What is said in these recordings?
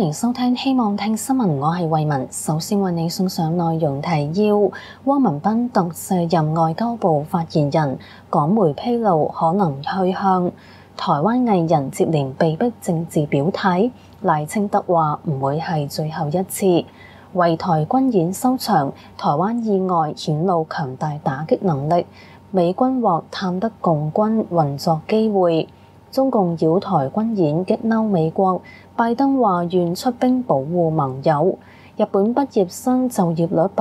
迎收聽希望聽新聞，我係慧雯。首先為你送上內容提要：汪文斌特卸任外交部發言人，港媒披露可能去向；台灣藝人接連被逼政治表態，賴清德話唔會係最後一次。圍台軍演收場，台灣意外顯露強大打擊能力，美軍獲探得共軍運作機會。中共擾台軍演激嬲美國，拜登話願出兵保護盟友。日本畢業生就業率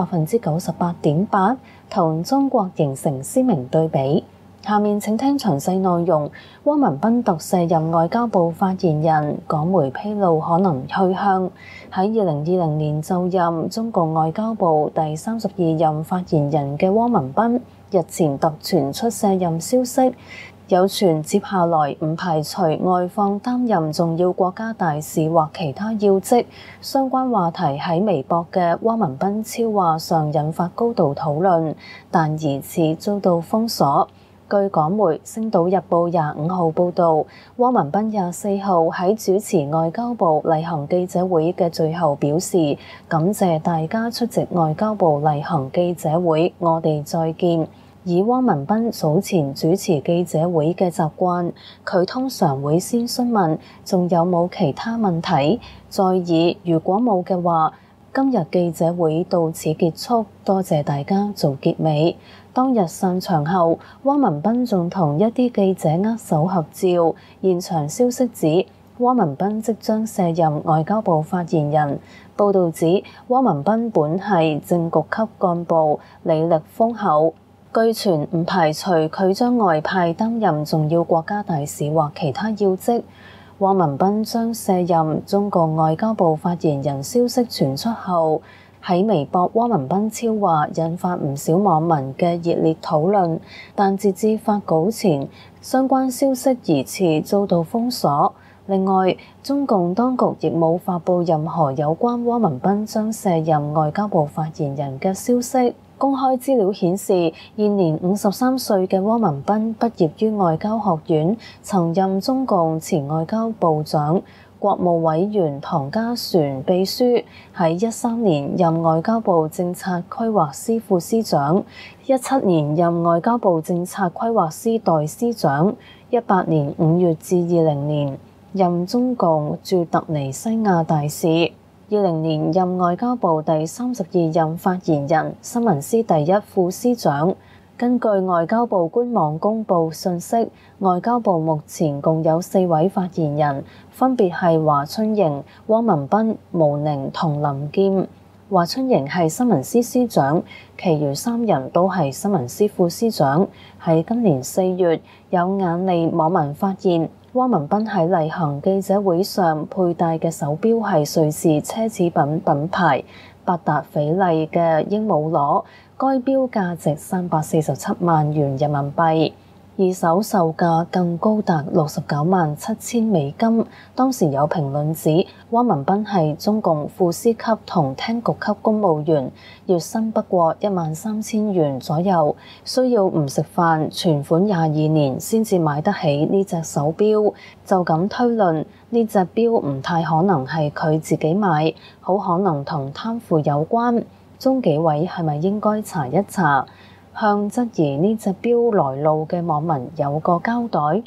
98.8%，同中國形成鮮明對比。下面請聽詳細內容。汪文斌特卸任外交部發言人，港媒披露可能去向。喺2020年就任中共外交部第32任發言人嘅汪文斌，日前突傳出卸任消息。有傳接下來唔排除外放擔任重要國家大使或其他要職，相關話題喺微博嘅汪文斌超話上引發高度討論，但疑似遭到封鎖。據港媒《星島日報》25號報導，汪文斌24號喺主持外交部例行記者會嘅最後表示，感謝大家出席外交部例行記者會，我哋再見。以汪文斌早前主持記者會嘅習慣，佢通常會先詢問仲有冇其他問題，再以如果冇嘅話，今日記者會到此結束，多謝大家做結尾。當日散場後，汪文斌仲同一啲記者握手合照。現場消息指，汪文斌即將卸任外交部發言人。報導指，汪文斌本係政局級幹部，履歷豐厚。據傳唔排除佢將外派擔任重要國家大使或其他要職。汪文斌將卸任中共外交部發言人消息傳出後，喺微博汪文斌超話引發唔少網民嘅熱烈討論，但截至發稿前，相關消息疑似遭到封鎖。另外，中共當局亦冇發布任何有關汪文斌將卸任外交部發言人嘅消息。公開資料顯示，現年53歲嘅汪文斌畢業於外交學院，曾任中共前外交部長、國務委員唐家璇秘書，喺13年任外交部政策規劃司副司長，17年任外交部政策規劃司代司長，18年5月至20年任中共駐突尼西亞大使。20年任外交部第32任發言人、新聞司第一副司長。根據外交部官網公佈信息，外交部目前共有4位發言人，分別係華春瑩、汪文斌、毛寧同林劍。華春瑩係新聞司司長，其餘3人都係新聞司副司長。喺今年4月，有眼利網民發現，汪文斌喺例行記者會上佩戴嘅手錶係瑞士奢侈品品牌百達翡麗嘅鸚鵡螺，該錶價值347萬元人民幣，二手售價更高達69.7萬美金。當時有評論指，汪文斌係中共副司級同廳局級公務員，月薪不過13000元左右，需要唔食飯、存款22年先至買得起呢隻手錶。就咁推論，呢隻錶唔太可能係佢自己買，好可能同貪腐有關。中紀委係咪應該查一查，向質疑呢隻錶來路嘅網民有個交代？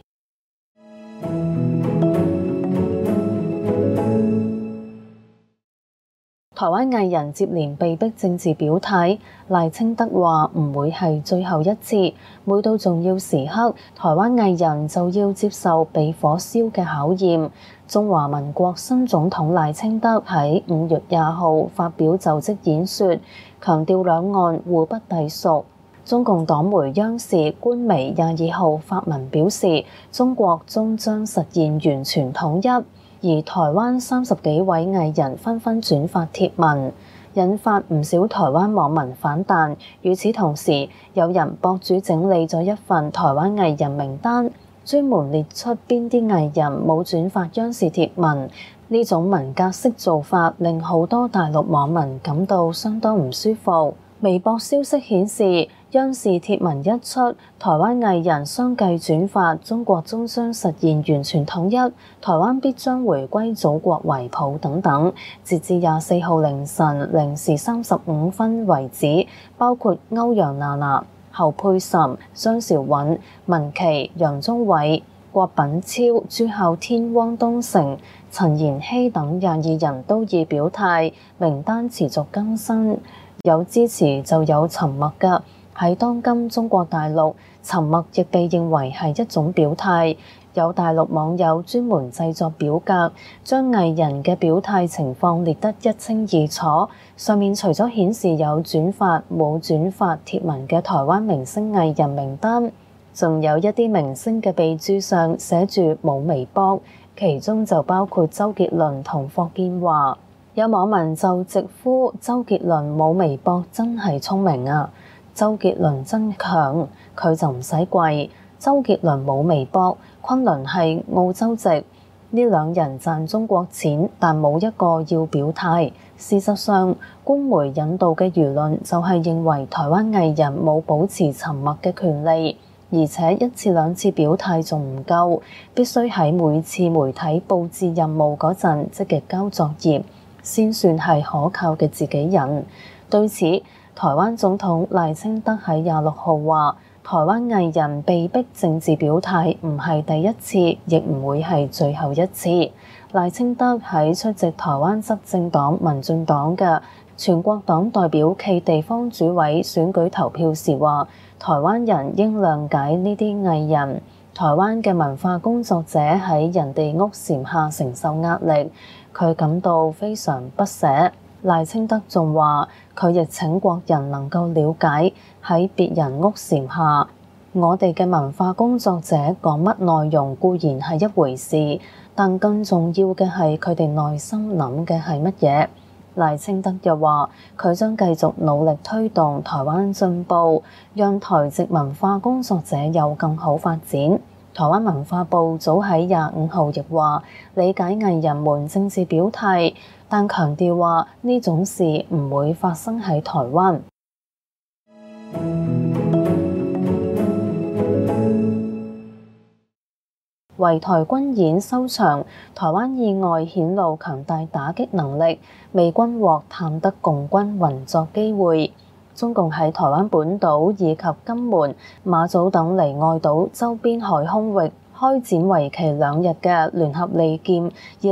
台灣藝人接連被逼政治表態，賴清德話唔會係最後一次。每到重要時刻，台灣藝人就要接受被火燒嘅考驗。中華民國新總統賴清德喺5月20號發表就職演說，強調兩岸互不隸屬。中共黨媒央視官微22號發文表示，中國終將實現完全統一。而台灣30幾位藝人紛紛轉發貼文，引發唔少台灣網民反彈。與此同時，有人博主整理咗一份台灣藝人名單，專門列出邊啲藝人冇轉發央視貼文。呢種文革式做法令好多大陸網民感到相當唔舒服。 微博消息顯示，央視貼文一出，台灣藝人相繼轉發中國終將實現完全統一，台灣必將回歸祖國懷抱等等。截至24號凌晨0時35分為止，包括歐陽娜娜、侯佩岑、張韶允、文琪、楊宗緯、郭品超、朱孝天、汪東城、陳妍希等22人都已表態，名單持續更新。有支持就有沉默㗎。喺當今中國大陸，沉默亦被認為係一種表態。有大陸網友專門製作表格，將藝人嘅表態情況列得一清二楚。上面除咗顯示有轉發冇轉發貼文嘅台灣明星藝人名單，仲有一啲明星嘅備註上寫住冇微博，其中就包括周杰倫同霍建華。有網民就直呼周杰倫冇微博真係聰明啊！周杰倫真強，佢就唔使跪。周杰倫冇微博，昆侖係澳洲籍，呢兩人賺中國錢，但冇一個要表態。事實上，官媒引導嘅輿論就係認為台灣藝人冇保持沉默嘅權利，而且一次兩次表態仲唔夠，必須喺每次媒體佈置任務嗰陣積極交作業，先算係可靠嘅自己人。對此，台灣總統賴清德喺26號話：台灣藝人被逼政治表態唔係第一次，亦唔會係最後一次。賴清德喺出席台灣執政黨民進黨嘅全國黨代表暨地方主委選舉投票時話：台灣人應諒解呢啲藝人，台灣嘅文化工作者喺人哋屋檐下承受壓力，佢感到非常不捨。賴清德仲話：佢亦請國人能夠了解喺別人屋檐下，我哋嘅文化工作者講乜內容固然係一回事，但更重要嘅係佢哋內心諗嘅係乜嘢。賴清德又話：佢將繼續努力推動台灣進步，讓台籍文化工作者有更好發展。台灣文化部早喺25號亦話理解藝人們政治表態，但強調話呢種事唔會發生喺台灣。圍台軍演收場，台灣意外顯露強大打擊能力，美軍獲探得共軍運作機會。中共喺台灣本島以及金門、馬祖等離岸島周邊海空域開展為期2日嘅聯合利劍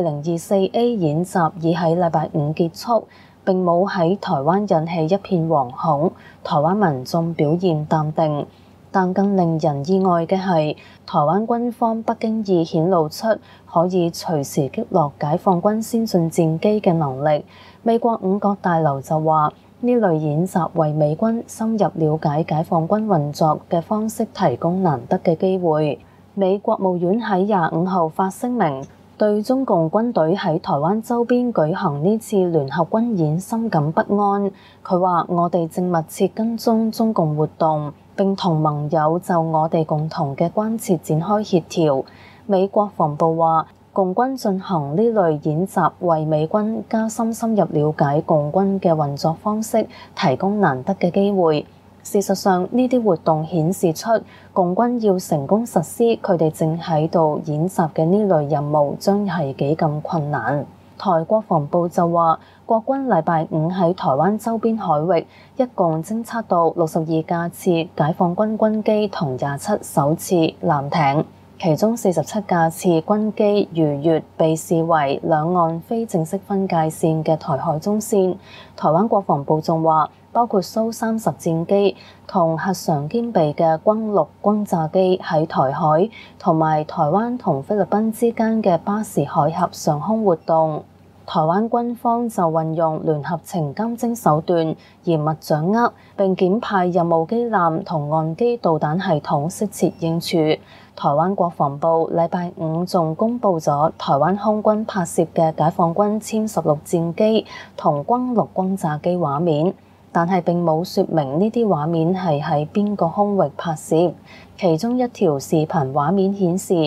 2024A 演習，已喺禮拜五結束，並冇喺台灣引起一片惶恐，台灣民眾表現淡定。但更令人意外嘅係，台灣軍方不經意顯露出可以隨時擊落解放軍先進戰機嘅能力。美國五角大樓就話，呢類演習為美軍深入了解解放軍運作嘅方式提供難得嘅機會。美國務院喺25號發聲明，對中共軍隊喺台灣周邊舉行呢次聯合軍演深感不安。佢話：我哋正密切跟蹤中共活動，並同盟友就我哋共同嘅關切展開協調。美國防部話，共軍進行呢類演習，為美軍加深入了解共軍嘅運作方式，提供難得嘅機會。事實上，呢啲活動顯示出共軍要成功實施佢哋正喺度演習嘅呢類任務，將係幾咁困難。台國防部就話，國軍禮拜五喺台灣周邊海域一共偵測到62架次解放軍軍機同27艘次艦艇。其中47架次軍機逾越被視為兩岸非正式分界線嘅台海中線。台灣國防部仲話，包括蘇30戰機同核常兼備嘅轟6轟炸機喺台海同埋台灣同菲律賓之間嘅巴士海峽上空活動。台灣軍方就運用聯合情監偵手段，嚴密掌握並檢派任務機艦同岸基導彈系統適切應處。台灣國防部禮拜五仲公布咗台灣空軍拍攝嘅解放軍殲16戰機同轟6轟炸機畫面，但係並冇說明呢啲畫面係喺邊個空域拍攝。其中一條視頻畫面顯示，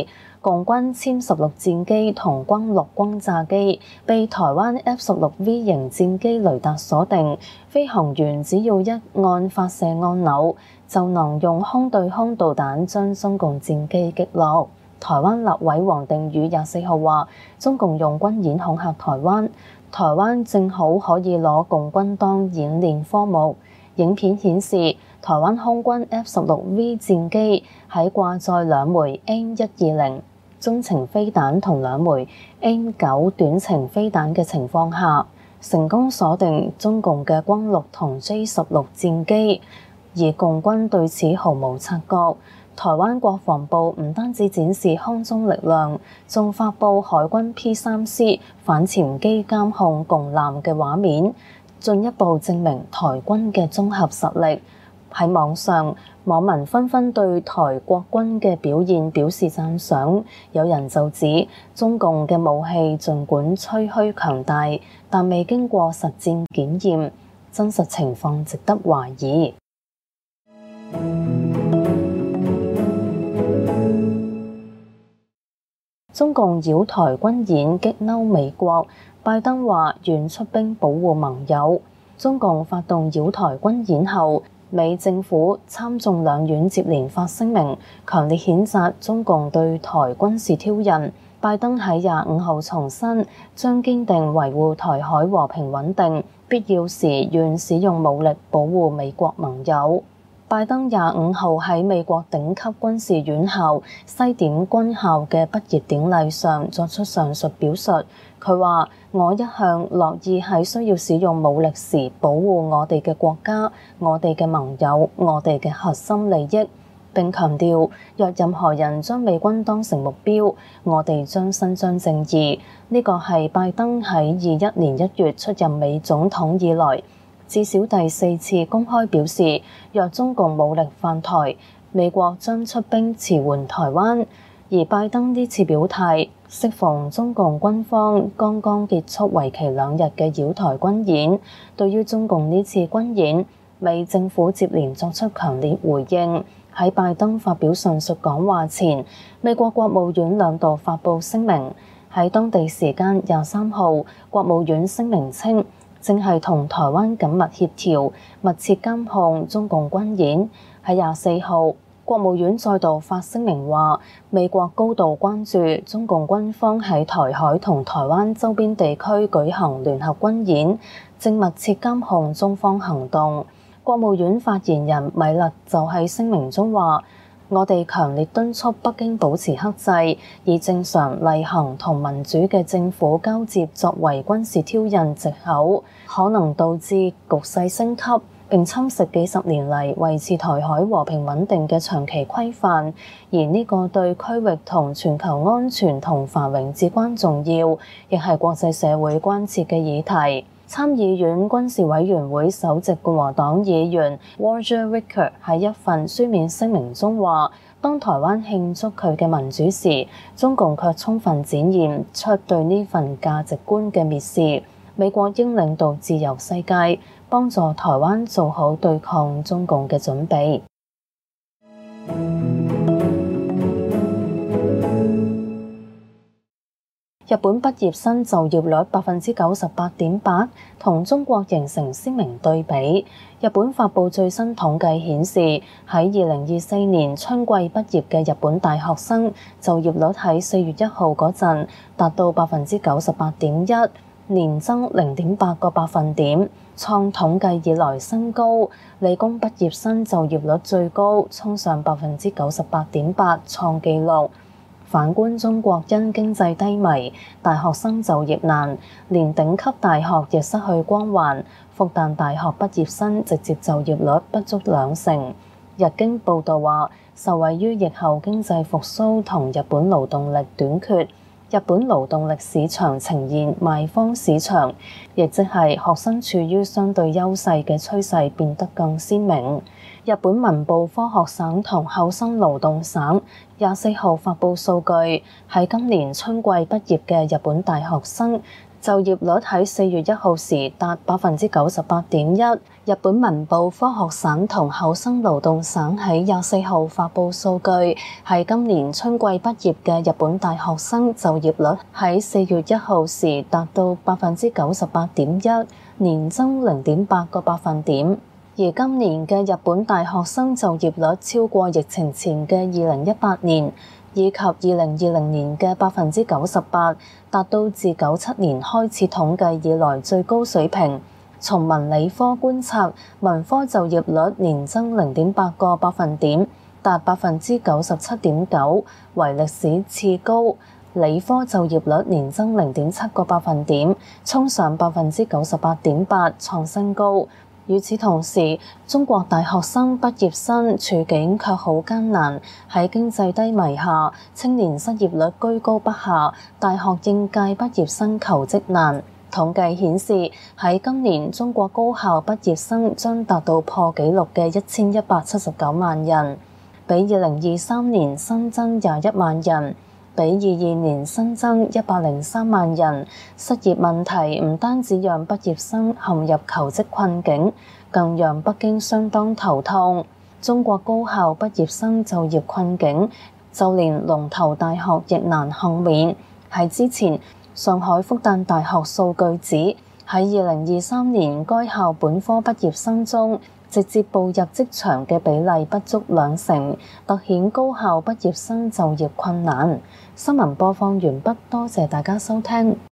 共軍殲16戰機同轟6轟炸機被台灣 F-16V 型戰機雷達鎖定，飛行員只要一按發射按鈕，就能用空對空導彈將中共戰機擊落。台灣立委王定宇24號話，中共用軍演恐嚇台灣，台灣正好可以攞共軍當演練科目。影片顯示，台灣空軍 F-16V 戰機喺掛載2枚 AIM-120中程飛彈同2枚 AIM-9短程飛彈嘅情況下，成功鎖定中共嘅轟6同 J-16戰機，而共軍對此毫無察覺。台灣國防部唔單止展示空中力量，仲發布海軍 P3C 反潛機監控共艦嘅畫面，進一步證明台軍嘅綜合實力。喺網上，網民紛紛對台國軍嘅表現表示讚賞，有人就指中共嘅武器儘管吹噓強大，但未經過實戰檢驗，真實情況值得懷疑。中共擾台軍演激嬲美國，拜登話願出兵保護盟友。中共發動擾台軍演後，美政府參眾兩院接連發聲明，強烈譴責中共對台軍事挑釁。拜登喺25號重申，將堅定維護台海和平穩定，必要時願使用武力保護美國盟友。拜登25號喺美國頂級軍事院校西點軍校嘅畢業典禮上作出上述表述。佢話：我一向樂意喺需要使用武力時保護我哋嘅國家、我哋嘅盟友、我哋嘅核心利益。並強調，若任何人將美軍當成目標，我哋將伸張正義。呢個係拜登喺21年1月出任美總統以來，至少第4次公開表示，若中共武力犯台，美國將出兵馳援台灣。而拜登呢次表態，適逢中共軍方剛剛結束為期2日嘅擾台軍演。對於中共呢次軍演，美政府接連作出強烈回應。喺拜登發表上述講話前，美國國務院2度發布聲明。喺當地時間23號，國務院聲明稱，正係同台灣緊密協調，密切監控中共軍演。喺24號，國務院再度發聲明話，美國高度關注中共軍方喺台海同台灣周邊地區舉行聯合軍演，正密切監控中方行動。國務院發言人米勒就喺聲明中話，我哋強烈敦促北京保持克制，以正常例行同民主嘅政府交接作為軍事挑釁藉口，可能導致局勢升級並侵蝕幾十年嚟維持台海和平穩定嘅長期規範，而呢個對區域同全球安全同繁榮至關重要，亦係國際社會關切嘅議題。參議院軍事委員會首席共和黨議員 Roger Wicker 喺一份書面聲明中話，當台灣慶祝佢嘅民主時，中共卻充分展現出對呢份價值觀嘅蔑視。美國應領導自由世界，幫助台灣做好對抗中共嘅準備。日本畢業生就業率 98.8%， 同中國形成鮮明對比。日本發布最新統計顯示，喺2024年春季畢業嘅日本大學生就業率喺4月1號嗰陣達到 98.1%， 年增 0.8個百分點，創統計以來新高。理工畢業生就業率最高，衝上 98.8%， 創紀錄。反觀中國，因經濟低迷，大學生就業難，連頂級大學亦失去光環。復旦大學畢業生直接就業率不足2成。日經報導話，受惠於疫後經濟復甦同日本勞動力短缺，日本勞動力市場呈現賣方市場，亦即係學生處於相對優勢嘅趨勢變得更鮮明。日本文部科學省同厚生勞動省24號發布數據，喺今年春季畢業嘅日本大學生就業率喺4月1號時達 98.1%， 日本文部科學省同厚生勞動省喺24號發布數據，喺今年春季畢業嘅日本大學生就業率喺4月1號時達到 98.1%， 年增 0.8個百分點。而今年嘅日本大學生就業率超過疫情前嘅2018年以及2020年嘅 98%， 達到自97年開始統計以來最高水平。從文理科觀察，文科就業率年增 0.8個百分點，達 97.9%， 為歷史次高。理科就業率年增 0.7個百分點，衝上 98.8%， 創新高。與此同時，中國大學生畢業生處境卻好艱難。喺經濟低迷下，青年失業率居高不下，大學應屆畢業生求職難。統計顯示，喺今年中國高校畢業生將達到破紀錄嘅1179萬人，比2023年新增21萬人，比22年新增103萬人。失業問題唔單止讓畢業生陷入求職困境，更讓北京相當頭痛。中國高校畢業生就業困境，就連龍頭大學亦難幸免。喺之前，上海復旦大學數據指，喺2023年該校本科畢業生中，直接步入職場嘅比例不足20%，凸顯高校畢業生就業困難。新聞播放完畢，多謝大家收聽。